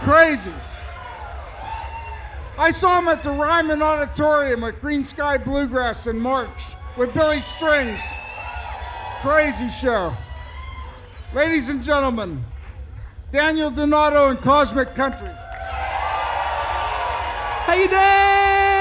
Crazy. I saw him at the Ryman Auditorium at Green Sky Bluegrass in March with Billy Strings. Crazy show. Ladies and gentlemen, Daniel Donato and Cosmic Country. How you doing?